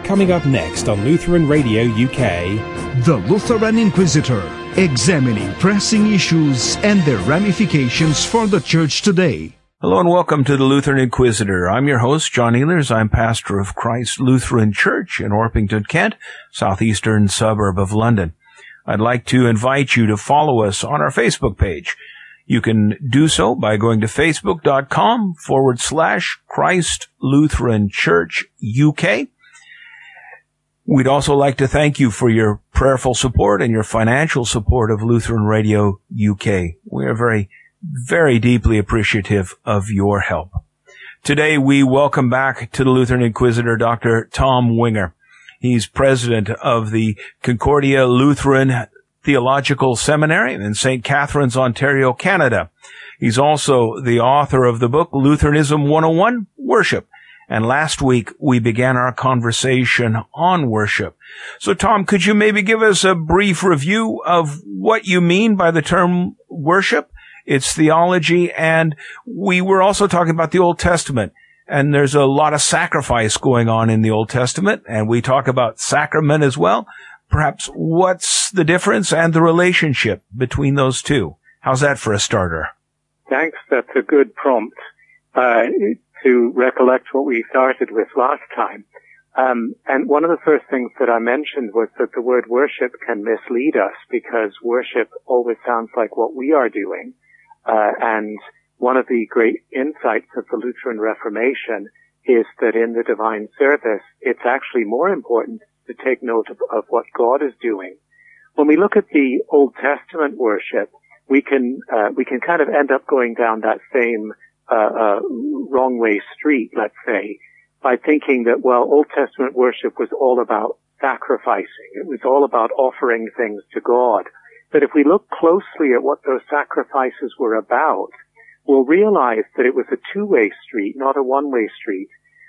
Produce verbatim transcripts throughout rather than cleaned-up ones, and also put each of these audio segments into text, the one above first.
Coming up next on Lutheran Radio U K, The Lutheran Inquisitor, examining pressing issues and their ramifications for the Church today. Hello and welcome to the Lutheran Inquisitor. I'm your host, John Ehlers. I'm pastor of Christ Lutheran Church in Orpington, Kent, southeastern suburb of London. I'd like to invite you to follow us on our Facebook page. You can do so by going to facebook.com forward slash Christ Lutheran Church U K. We'd also like to thank you for your prayerful support and your financial support of Lutheran Radio U K. We are very very deeply appreciative of your help. Today, we welcome back to the Lutheran Inquisitor Doctor Tom Winger. He's president of the Concordia Lutheran Theological Seminary in Saint Catharines, Ontario, Canada. He's also the author of the book Lutheranism one oh one, Worship. And last week, we began our conversation on worship. So, Tom, could you maybe give us a brief review of what you mean by the term worship, its theology, and we were also talking about the Old Testament, and there's a lot of sacrifice going on in the Old Testament, and we talk about sacrament as well. Perhaps what's the difference and the relationship between those two? How's that for a starter? Thanks. That's a good prompt uh, to recollect what we started with last time. Um, and one of the first things that I mentioned was that the word worship can mislead us because worship always sounds like what we are doing. Uh, and one of the great insights of the Lutheran Reformation is that in the divine service, it's actually more important to take note of, of what God is doing. When we look at the Old Testament worship, we can uh, we can kind of end up going down that same uh, uh, wrong way street, let's say, by thinking that, well, Old Testament worship was all about sacrificing. It was all about offering things to God. But if we look closely at what those sacrifices were about, we'll realize that it was a two-way street, not a one-way street.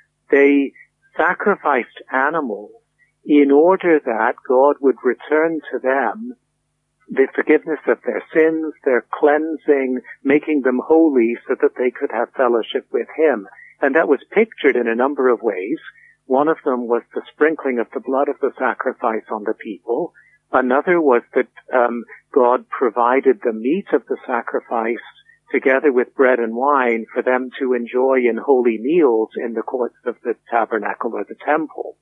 They sacrificed animals in order that God would return to them the forgiveness of their sins, their cleansing, making them holy so that they could have fellowship with Him. And that was pictured in a number of ways. One of them was the sprinkling of the blood of the sacrifice on the people. Another was that um, God provided the meat of the sacrifice together with bread and wine for them to enjoy in holy meals in the courts of the tabernacle or the temple.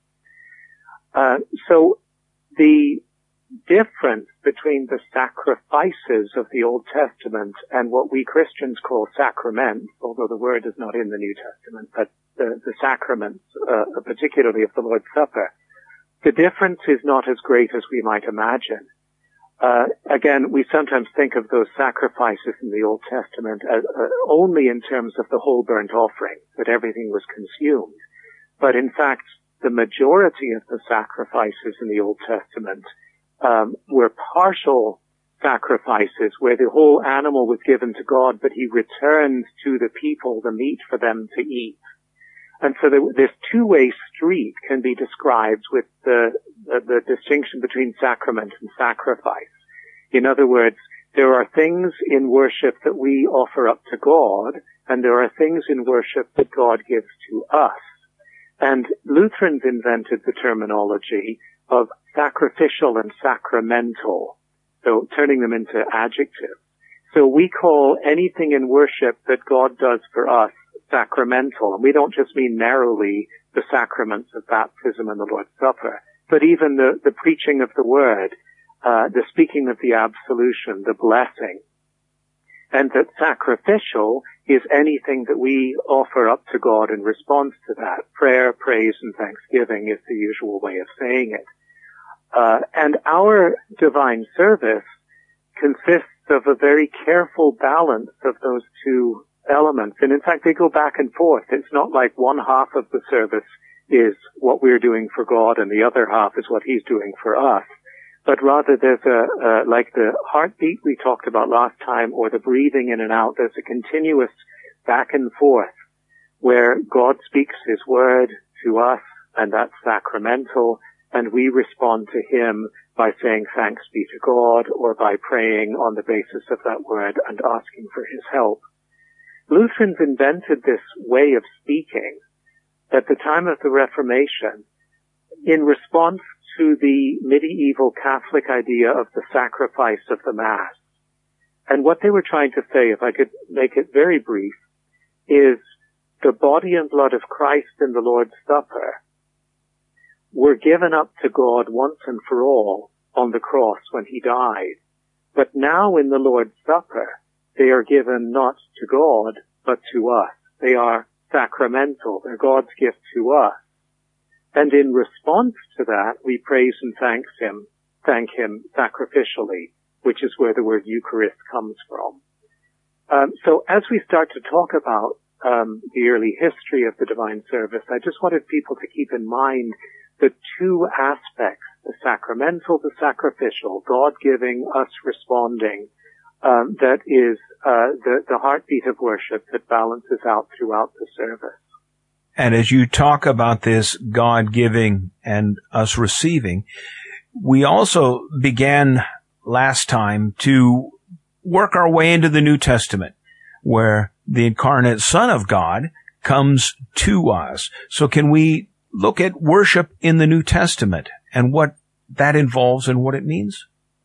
Uh, so the difference between the sacrifices of the Old Testament and what we Christians call sacraments, although the word is not in the New Testament, but the, the sacraments, uh, particularly of the Lord's Supper, the difference is not as great as we might imagine. Uh, again, we sometimes think of those sacrifices in the Old Testament as, uh, only in terms of the whole burnt offering, that everything was consumed. But in fact, the majority of the sacrifices in the Old Testament um, were partial sacrifices where the whole animal was given to God, but He returned to the people the meat for them to eat. And so the, this two-way street can be described with the, the, the distinction between sacrament and sacrifice. In other words, there are things in worship that we offer up to God, and there are things in worship that God gives to us. And Lutherans invented the terminology of sacrificial and sacramental, so turning them into adjectives. So we call anything in worship that God does for us sacramental, and we don't just mean narrowly the sacraments of baptism and the Lord's Supper, but even the, the preaching of the Word, uh, the speaking of the absolution, the blessing. And that sacrificial is anything that we offer up to God in response to that. Prayer, praise, and thanksgiving is the usual way of saying it. Uh, and our divine service consists of a very careful balance of those two elements. And in fact, they go back and forth. It's not like one half of the service is what we're doing for God and the other half is what He's doing for us. But rather there's a, uh, like the heartbeat we talked about last time, or the breathing in and out, there's a continuous back and forth where God speaks His word to us, and that's sacramental, and we respond to Him by saying thanks be to God, or by praying on the basis of that word and asking for His help. Lutherans invented this way of speaking at the time of the Reformation in response to the medieval Catholic idea of the sacrifice of the Mass. And what they were trying to say, if I could make it very brief, is the body and blood of Christ in the Lord's Supper were given up to God once and for all on the cross when he died. But now in the Lord's Supper, they are given not to God, but to us. They are sacramental. They're God's gift to us. And in response to that, we praise and thank him, thank him sacrificially, which is where the word Eucharist comes from. Um, so as we start to talk about um, the early history of the divine service, I just wanted people to keep in mind the two aspects, the sacramental, the sacrificial, God giving, us responding, um, that is uh, the, the heartbeat of worship that balances out throughout the service. And as you talk about this God giving and us receiving, we also began last time to work our way into the New Testament, where the incarnate Son of God comes to us. So can we look at worship in the New Testament and what that involves and what it means?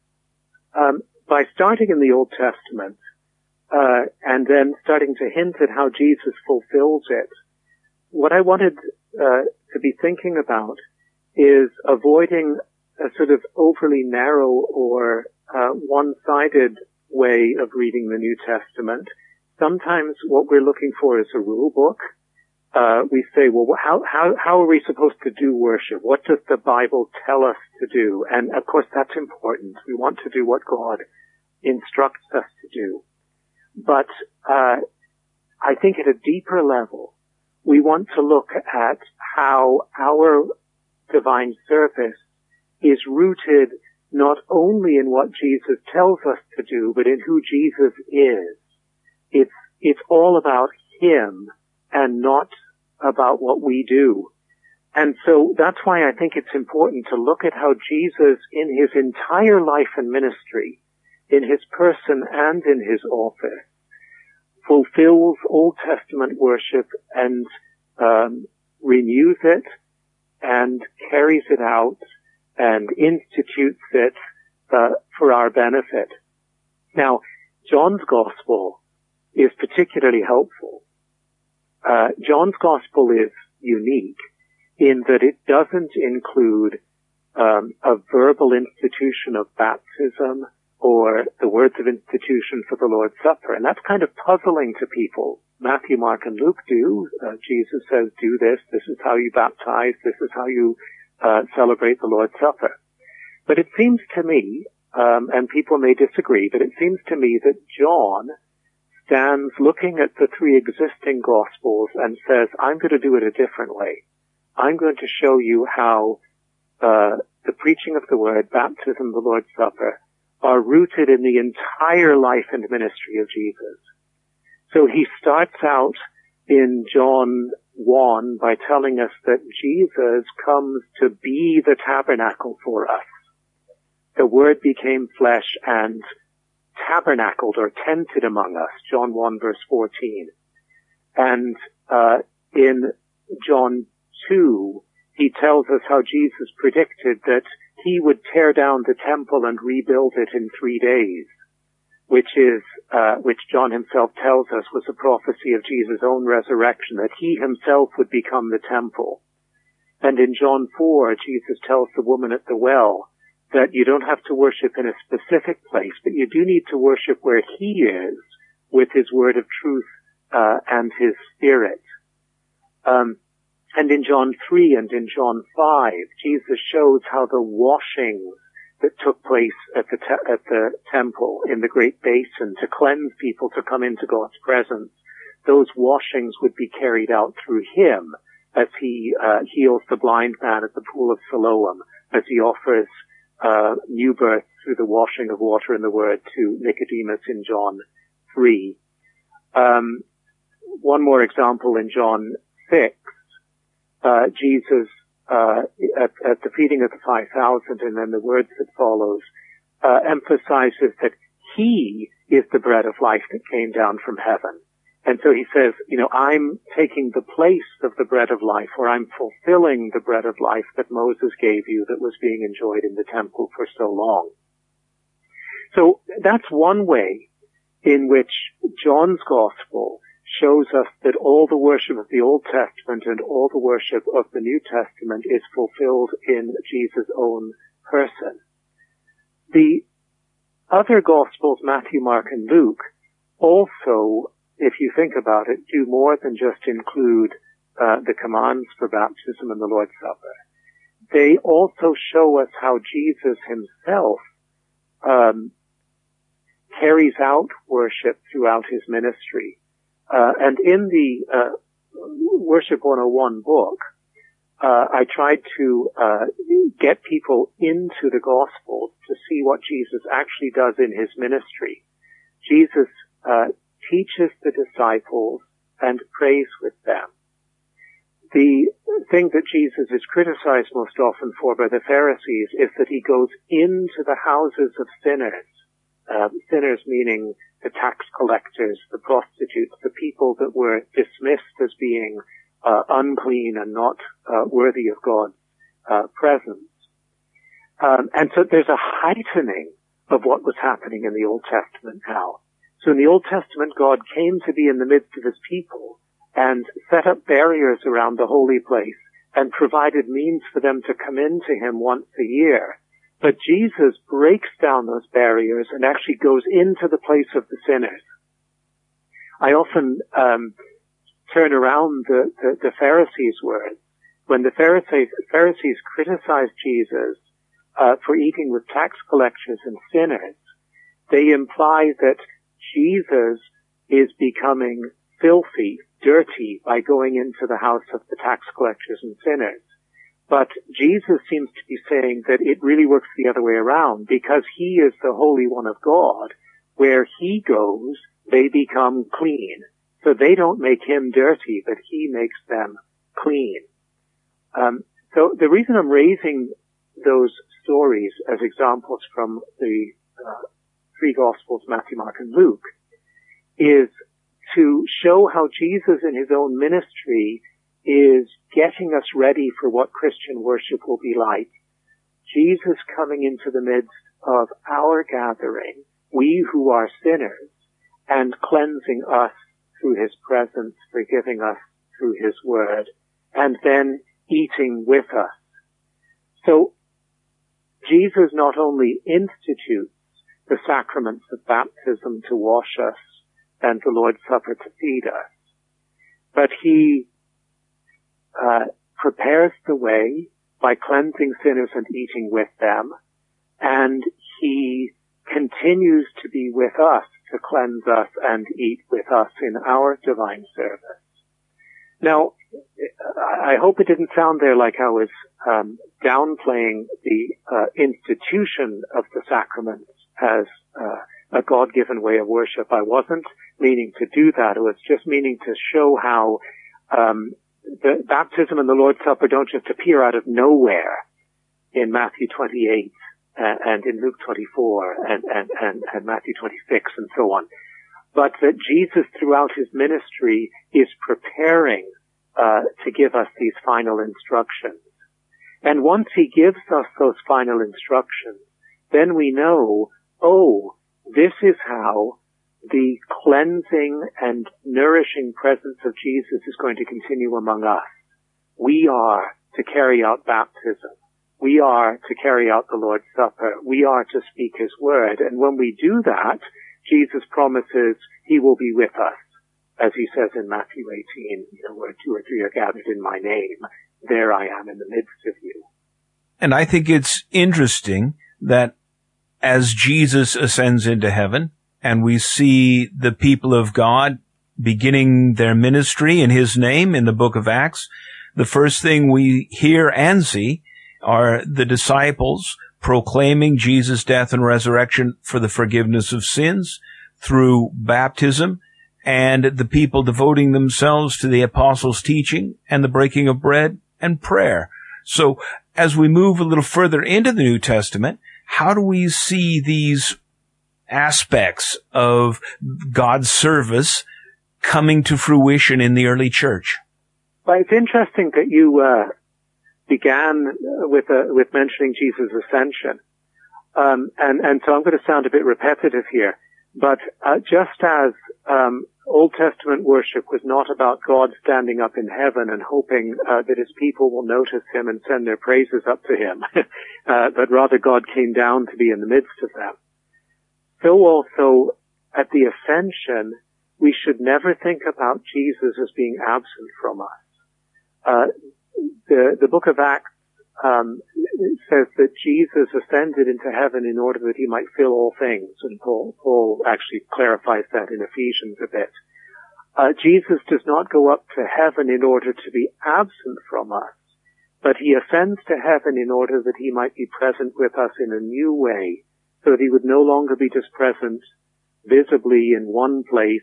Um, by starting in the Old Testament, uh, and then starting to hint at how Jesus fulfills it, what I wanted uh, to be thinking about is avoiding a sort of overly narrow or uh, one-sided way of reading the New Testament. Sometimes what we're looking for is a rule book. Uh, we say, well, how, how, how are we supposed to do worship? What does the Bible tell us to do? And of course that's important. We want to do what God instructs us to do. But, uh, I think at a deeper level, we want to look at how our divine service is rooted not only in what Jesus tells us to do, but in who Jesus is. It's, it's all about him and not about what we do. And so that's why I think it's important to look at how Jesus, in his entire life and ministry, in his person and in his office, fulfills Old Testament worship and um, renews it and carries it out and institutes it uh, for our benefit. Now, John's Gospel is particularly helpful. Uh, John's Gospel is unique in that it doesn't include um, a verbal institution of baptism or the words of institution for the Lord's Supper. And that's kind of puzzling to people. Matthew, Mark, and Luke do. Uh, Jesus says, do this. This is how you baptize. This is how you uh, celebrate the Lord's Supper. But it seems to me, um, and people may disagree, but it seems to me that John stands looking at the three existing Gospels and says, I'm going to do it a different way. I'm going to show you how uh, the preaching of the Word, baptism, the Lord's Supper, are rooted in the entire life and ministry of Jesus. So he starts out in John one by telling us that Jesus comes to be the tabernacle for us. The Word became flesh and tabernacled or tented among us, John one verse fourteen. And uh in John two, he tells us how Jesus predicted that he would tear down the temple and rebuild it in three days, which is, uh, which John himself tells us was a prophecy of Jesus' own resurrection, that he himself would become the temple. And in John four, Jesus tells the woman at the well that you don't have to worship in a specific place, but you do need to worship where he is with his word of truth, uh, and his spirit. Um, And in John three and in John five, Jesus shows how the washings that took place at the te- at the temple in the Great Basin to cleanse people to come into God's presence, those washings would be carried out through him as he uh, heals the blind man at the pool of Siloam, as he offers uh, new birth through the washing of water in the Word to Nicodemus in John three. Um, one more example in John six. Uh, Jesus, uh, at, at the feeding of the five thousand and then the words that follows, uh, emphasizes that he is the bread of life that came down from heaven. And so he says, you know, I'm taking the place of the bread of life, or I'm fulfilling the bread of life that Moses gave you that was being enjoyed in the temple for so long. So that's one way in which John's gospel shows us that all the worship of the Old Testament and all the worship of the New Testament is fulfilled in Jesus' own person. The other gospels, Matthew, Mark, and Luke, also, if you think about it, do more than just include uh, the commands for baptism and the Lord's Supper. They also show us how Jesus himself um, carries out worship throughout his ministry. Uh, and in the uh, Worship one oh one book, uh, I tried to uh, get people into the Gospels to see what Jesus actually does in his ministry. Jesus uh, teaches the disciples and prays with them. The thing that Jesus is criticized most often for by the Pharisees is that he goes into the houses of sinners, uh, sinners meaning the tax collectors, the prostitutes, the people that were dismissed as being uh, unclean and not uh, worthy of God's uh, presence. Um, and so there's a heightening of what was happening in the Old Testament now. So in the Old Testament, God came to be in the midst of his people and set up barriers around the holy place and provided means for them to come into him once a year. But Jesus breaks down those barriers and actually goes into the place of the sinners. I often um, turn around the, the, the Pharisees' words. When the Pharisees, Pharisees criticized Jesus uh, for eating with tax collectors and sinners, they imply that Jesus is becoming filthy, dirty, by going into the house of the tax collectors and sinners. But Jesus seems to be saying that it really works the other way around, because he is the Holy One of God. Where he goes, they become clean. So they don't make him dirty, but he makes them clean. Um, so the reason I'm raising those stories as examples from the uh, three Gospels, Matthew, Mark, and Luke, is to show how Jesus in his own ministry is getting us ready for what Christian worship will be like. Jesus coming into the midst of our gathering, we who are sinners, and cleansing us through his presence, forgiving us through his word, and then eating with us. So Jesus not only institutes the sacraments of baptism to wash us and the Lord's Supper to feed us, but he Uh, prepares the way by cleansing sinners and eating with them, and he continues to be with us to cleanse us and eat with us in our divine service. Now, I hope it didn't sound there like I was um, downplaying the uh, institution of the sacraments as uh, a God-given way of worship. I wasn't meaning to do that. It was just meaning to show how um, the baptism and the Lord's Supper don't just appear out of nowhere in Matthew twenty-eight uh, and in Luke twenty-four and, and, and, and Matthew twenty-six and so on, but that Jesus throughout his ministry is preparing uh, to give us these final instructions. And once he gives us those final instructions, then we know, oh, this is how the cleansing and nourishing presence of Jesus is going to continue among us. We are to carry out baptism. We are to carry out the Lord's Supper. We are to speak his word. And when we do that, Jesus promises he will be with us. As he says in Matthew eighteen, you know, where two or three are gathered in my name, there I am in the midst of you. And I think it's interesting that as Jesus ascends into heaven, and we see the people of God beginning their ministry in his name in the book of Acts, the first thing we hear and see are the disciples proclaiming Jesus' death and resurrection for the forgiveness of sins through baptism, and the people devoting themselves to the apostles' teaching and the breaking of bread and prayer. So as we move a little further into the New Testament, how do we see these aspects of God's service coming to fruition in the early church? Well, it's interesting that you uh, began with uh, with mentioning Jesus' ascension. Um, and, and so I'm going to sound a bit repetitive here. But uh, just as um, Old Testament worship was not about God standing up in heaven and hoping uh, that his people will notice him and send their praises up to him, uh, but rather God came down to be in the midst of them, so also at the ascension, we should never think about Jesus as being absent from us. Uh, the, the book of Acts um, says that Jesus ascended into heaven in order that he might fill all things, and Paul, Paul actually clarifies that in Ephesians a bit. Uh, Jesus does not go up to heaven in order to be absent from us, but he ascends to heaven in order that he might be present with us in a new way, so that he would no longer be just present visibly in one place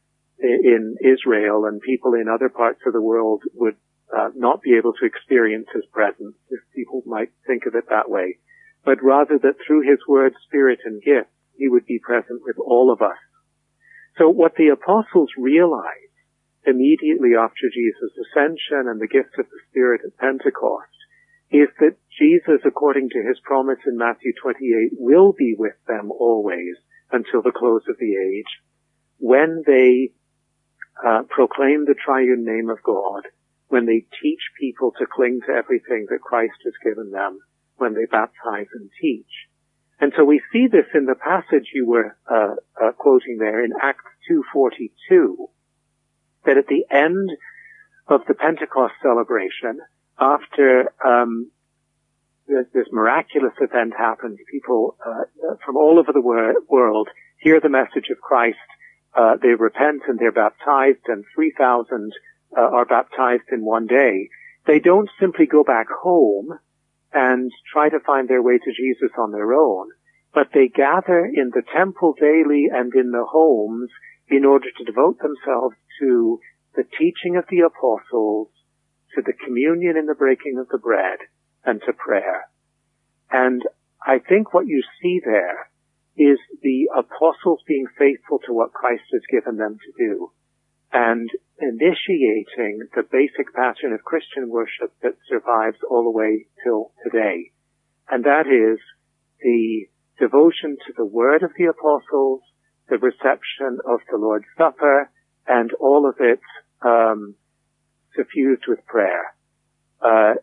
in Israel, and people in other parts of the world would uh, not be able to experience his presence, if people might think of it that way, but rather that through his word, spirit, and gift, he would be present with all of us. So what the apostles realized immediately after Jesus' ascension and the gift of the Spirit at Pentecost is that Jesus, according to his promise in Matthew twenty-eight, will be with them always until the close of the age, when they uh, proclaim the triune name of God, when they teach people to cling to everything that Christ has given them, when they baptize and teach. And so we see this in the passage you were uh, uh, quoting there in Acts two forty-two, that at the end of the Pentecost celebration, after um, this, this miraculous event happens, people uh, from all over the wor- world hear the message of Christ, uh, they repent and they're baptized, and three thousand uh, are baptized in one day. They don't simply go back home and try to find their way to Jesus on their own, but they gather in the temple daily and in the homes in order to devote themselves to the teaching of the apostles, to the communion and the breaking of the bread, and to prayer. And I think what you see there is the apostles being faithful to what Christ has given them to do, and initiating the basic pattern of Christian worship that survives all the way till today. And that is the devotion to the word of the apostles, the reception of the Lord's Supper, and all of it um, suffused with prayer. Uh,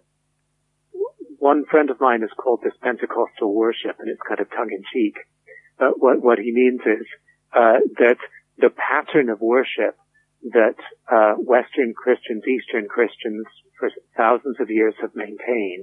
one friend of mine has called this Pentecostal worship, and it's kind of tongue-in-cheek. Uh, what, what he means is uh, that the pattern of worship that uh, Western Christians, Eastern Christians for thousands of years have maintained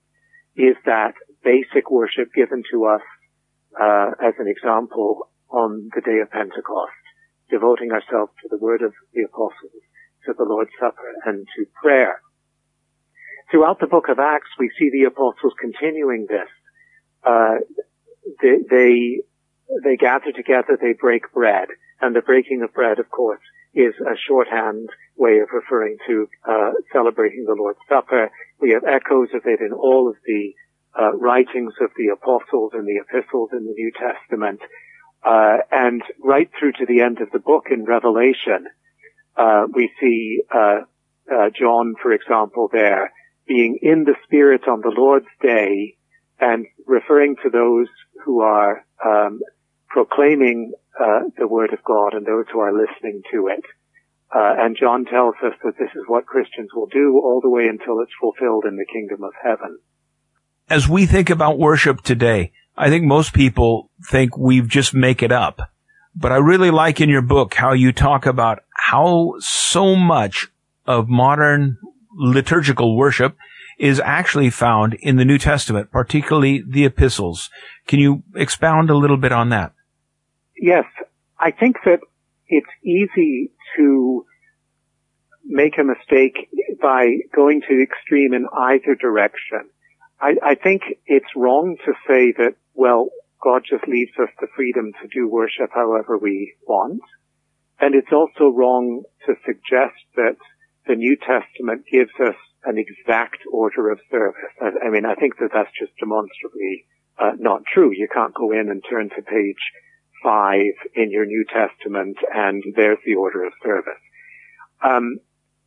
is that basic worship given to us uh, as an example on the day of Pentecost, devoting ourselves to the word of the apostles, to the Lord's Supper, and to prayer. Throughout the book of Acts, we see the apostles continuing this. Uh, they, they, they gather together, they break bread, and the breaking of bread, of course, is a shorthand way of referring to uh, celebrating the Lord's Supper. We have echoes of it in all of the uh, writings of the apostles and the epistles in the New Testament. Uh, and right through to the end of the book in Revelation, uh, we see uh, uh, John, for example, there being in the Spirit on the Lord's Day and referring to those who are um, proclaiming uh, the Word of God and those who are listening to it. Uh, and John tells us that this is what Christians will do all the way until it's fulfilled in the kingdom of heaven. As we think about worship today, I think most people think we just make it up. But I really like in your book how you talk about how so much of modern liturgical worship is actually found in the New Testament, particularly the epistles. Can you expound a little bit on that? Yes. I think that it's easy to make a mistake by going to the extreme in either direction. I, I think it's wrong to say that, well, God just leaves us the freedom to do worship however we want. And it's also wrong to suggest that the New Testament gives us an exact order of service. I, I mean, I think that that's just demonstrably uh, not true. You can't go in and turn to page five in your New Testament, and there's the order of service. Um,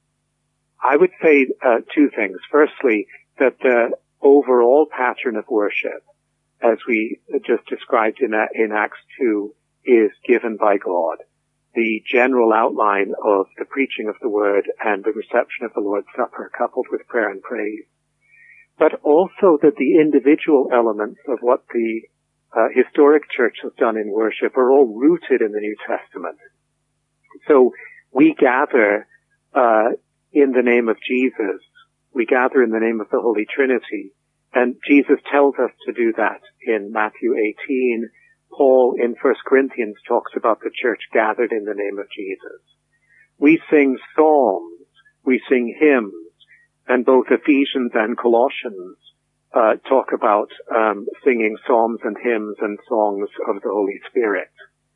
I would say uh, two things. Firstly, that the overall pattern of worship, as we just described in, in Acts two, is given by God. The general outline of the preaching of the word and the reception of the Lord's Supper, coupled with prayer and praise. But also that the individual elements of what the uh, historic church has done in worship are all rooted in the New Testament. So we gather uh, in the name of Jesus. We gather in the name of the Holy Trinity. And Jesus tells us to do that in Matthew eighteen. Paul in First Corinthians talks about the church gathered in the name of Jesus. We sing psalms, we sing hymns, and both Ephesians and Colossians uh, talk about um, singing psalms and hymns and songs of the Holy Spirit.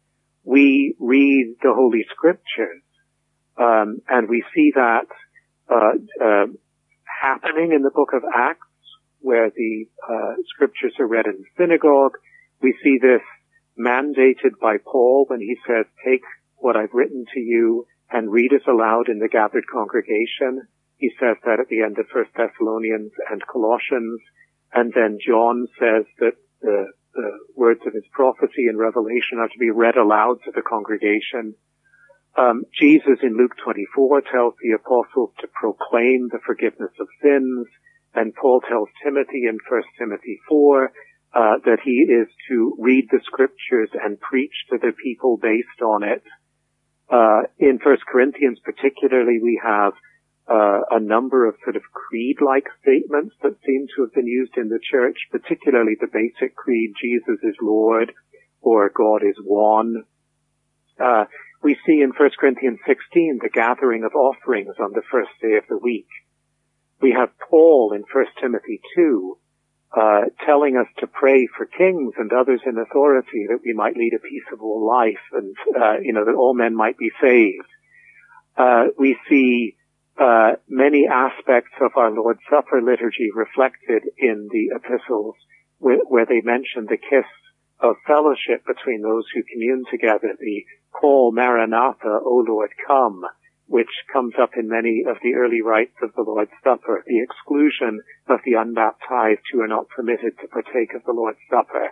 We read the Holy Scriptures, um, and we see that uh, uh, happening in the book of Acts, where the uh, Scriptures are read in the synagogue. We see this mandated by Paul when he says, take what I've written to you and read it aloud in the gathered congregation. He says that at the end of First Thessalonians and Colossians. And then John says that the, the words of his prophecy and Revelation are to be read aloud to the congregation. Um, Jesus in Luke twenty-four tells the apostles to proclaim the forgiveness of sins. And Paul tells Timothy in First Timothy four Uh, that he is to read the Scriptures and preach to the people based on it. Uh, in First Corinthians particularly, we have uh, a number of sort of creed-like statements that seem to have been used in the church, particularly the basic creed, Jesus is Lord, or God is one. Uh, we see in First Corinthians sixteen the gathering of offerings on the first day of the week. We have Paul in First Timothy two, Uh, telling us to pray for kings and others in authority that we might lead a peaceable life and, uh, you know, that all men might be saved. Uh, we see, uh, many aspects of our Lord's Supper liturgy reflected in the epistles where, where they mention the kiss of fellowship between those who commune together, the call Maranatha, O Lord, come, which comes up in many of the early rites of the Lord's Supper, the exclusion of the unbaptized who are not permitted to partake of the Lord's Supper.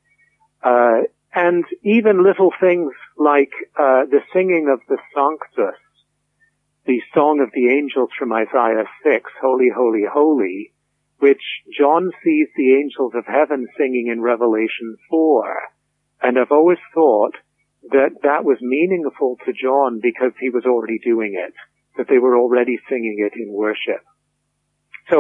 Uh, and even little things like uh, the singing of the Sanctus, the song of the angels from Isaiah six, Holy, Holy, Holy, which John sees the angels of heaven singing in Revelation four. And I've always thought that that was meaningful to John because he was already doing it, that they were already singing it in worship. So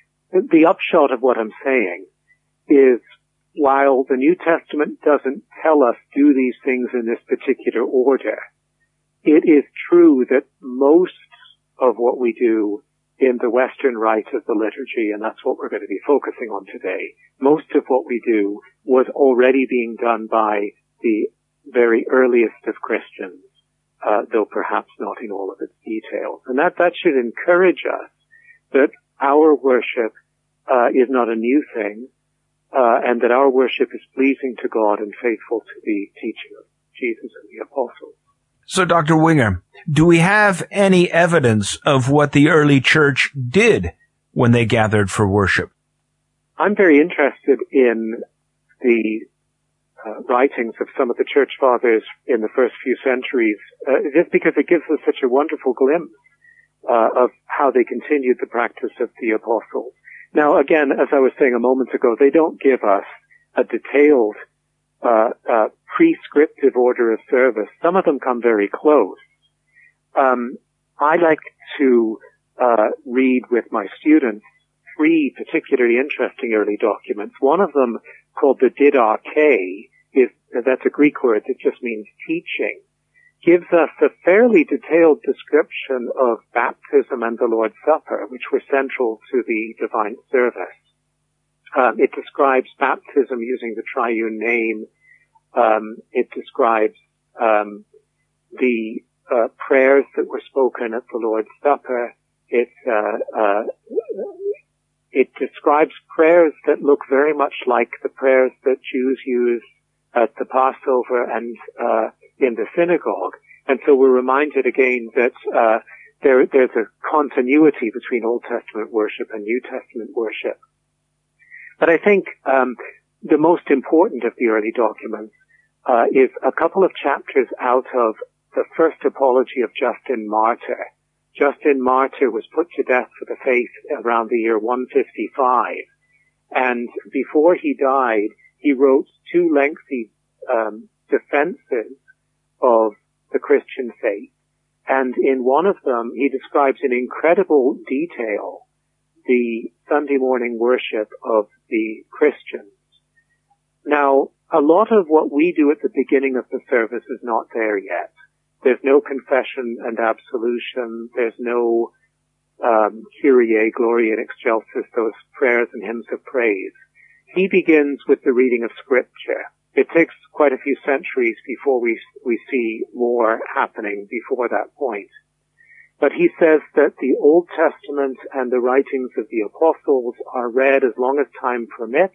the upshot of what I'm saying is, while the New Testament doesn't tell us do these things in this particular order, it is true that most of what we do in the Western rite of the liturgy, and that's what we're going to be focusing on today, most of what we do was already being done by the very earliest of Christians, uh, though perhaps not in all of its details. And that, that should encourage us that our worship uh, is not a new thing, uh, and that our worship is pleasing to God and faithful to the teaching of Jesus and the apostles. So, Doctor Winger, do we have any evidence of what the early church did when they gathered for worship? I'm very interested in the Uh, writings of some of the church fathers in the first few centuries, uh, just because it gives us such a wonderful glimpse uh, of how they continued the practice of the apostles. Now, again, as I was saying a moment ago, they don't give us a detailed uh, uh, prescriptive order of service. Some of them come very close. Um, I like to uh, read with my students three particularly interesting early documents. One of them, called the Didache, is, that's a Greek word that just means teaching, gives us a fairly detailed description of baptism and the Lord's Supper, which were central to the divine service. Um, it describes baptism using the triune name. Um, it describes um, the uh, prayers that were spoken at the Lord's Supper. It uh, uh, It describes prayers that look very much like the prayers that Jews use at the Passover and uh, in the synagogue. And so we're reminded again that uh, there, there's a continuity between Old Testament worship and New Testament worship. But I think um, the most important of the early documents uh, is a couple of chapters out of the first apology of Justin Martyr. Justin Martyr was put to death for the faith around the year one fifty-five. And before he died, he wrote two lengthy um, defenses of the Christian faith. And in one of them, he describes in incredible detail the Sunday morning worship of the Christians. Now, a lot of what we do at the beginning of the service is not there yet. There's no confession and absolution. There's no um, Kyrie, Gloria, and Excelsis, those prayers and hymns of praise. He begins with the reading of Scripture. It takes quite a few centuries before we we see more happening before that point. But he says that the Old Testament and the writings of the apostles are read as long as time permits,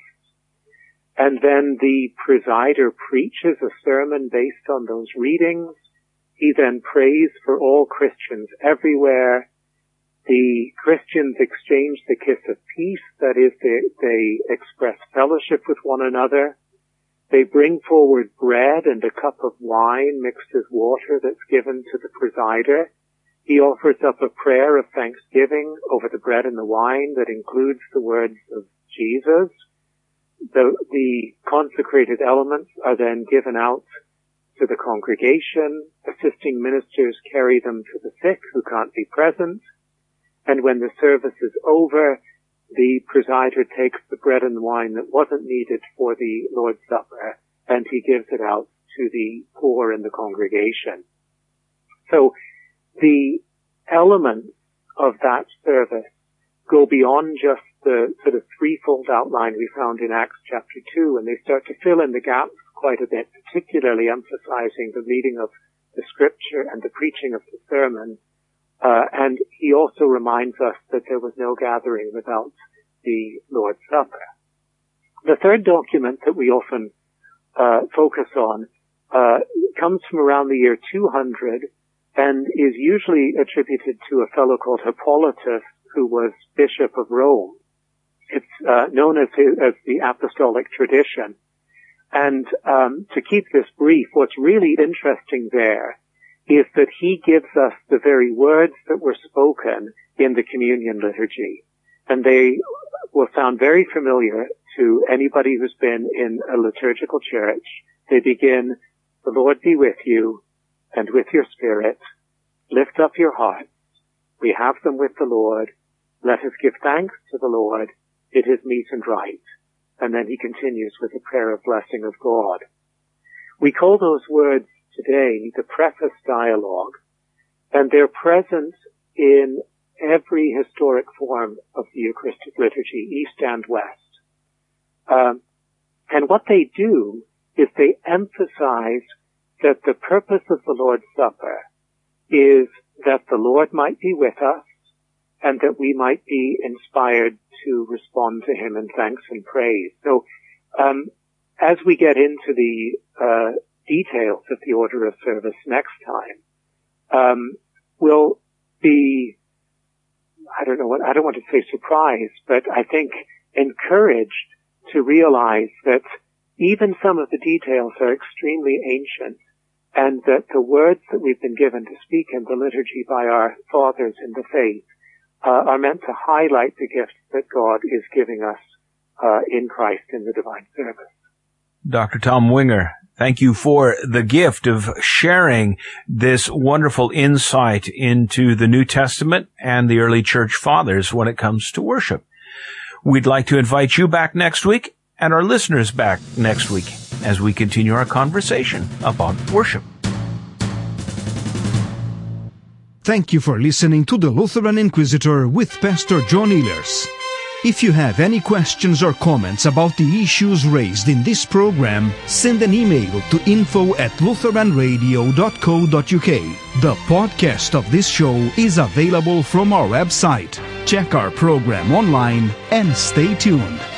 and then the presider preaches a sermon based on those readings. He then prays for all Christians everywhere. The Christians exchange the kiss of peace, that is, they, they express fellowship with one another. They bring forward bread and a cup of wine mixed with water that's given to the presider. He offers up a prayer of thanksgiving over the bread and the wine that includes the words of Jesus. The, the consecrated elements are then given out to the congregation. Assisting ministers carry them to the sick who can't be present. And when the service is over, the presider takes the bread and wine that wasn't needed for the Lord's Supper, and he gives it out to the poor in the congregation. So the elements of that service go beyond just the sort of threefold outline we found in Acts chapter two, and they start to fill in the gaps quite a bit, particularly emphasizing the reading of the Scripture and the preaching of the sermon. Uh, and he also reminds us that there was no gathering without the Lord's Supper. The third document that we often uh, focus on uh, comes from around the year two hundred and is usually attributed to a fellow called Hippolytus, who was Bishop of Rome. It's uh, known as, as the Apostolic Tradition. And um, to keep this brief, what's really interesting there is that he gives us the very words that were spoken in the communion liturgy. And they will sound very familiar to anybody who's been in a liturgical church. They begin, "The Lord be with you, and with your spirit. Lift up your hearts. We have them with the Lord. Let us give thanks to the Lord. It is meet and right." And then he continues with a prayer of blessing of God. We call those words today the preface dialogue, and they're present in every historic form of the Eucharistic liturgy, East and West. Um, and what they do is they emphasize that the purpose of the Lord's Supper is that the Lord might be with us and that we might be inspired to respond to him in thanks and praise. So um, as we get into the uh, details of the order of service next time, um, we'll be, I don't know what, I don't want to say surprised, but I think encouraged to realize that even some of the details are extremely ancient, and that the words that we've been given to speak in the liturgy by our fathers in the faith uh, are meant to highlight the gifts that God is giving us uh, in Christ in the divine service. Doctor Tom Winger, thank you for the gift of sharing this wonderful insight into the New Testament and the early church fathers when it comes to worship. We'd like to invite you back next week and our listeners back next week as we continue our conversation about worship. Thank you for listening to the Lutheran Inquisitor with Pastor John Ehlers. If you have any questions or comments about the issues raised in this program, send an email to info at lutheran radio dot co dot uk. The podcast of this show is available from our website. Check our program online and stay tuned.